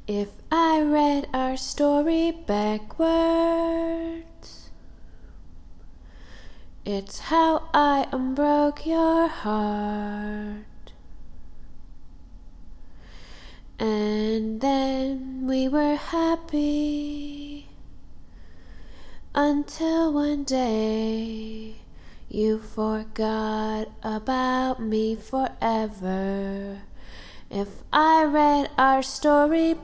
If I read our story backwards, it's how I unbroke your heart. And then we were happy until one day you forgot about me forever. If I read our story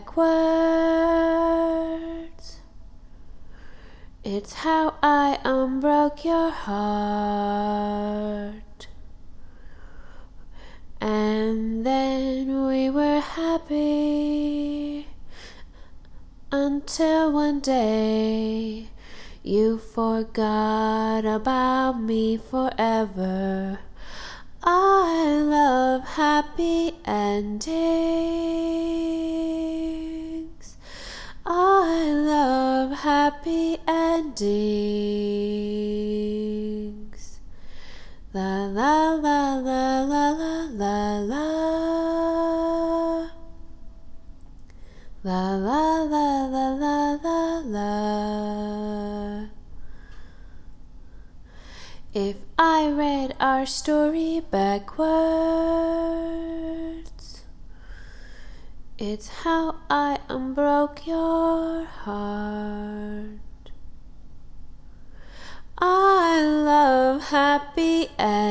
backwards, it's how I unbroke your heart. And then we were happy until one day you forgot about me forever. I love happy endings. I love happy endings. La la la la la la la la. La la la la la la la. If I read our story backwards, it's how I unbroke your heart. I love happy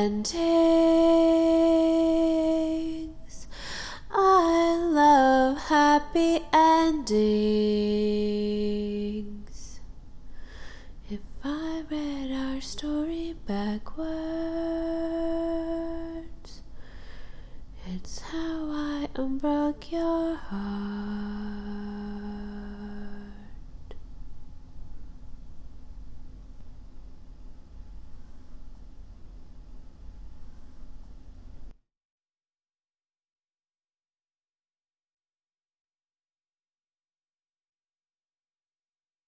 endings. I love happy endings. If I read our story backwards, it's how I unbroke your heart.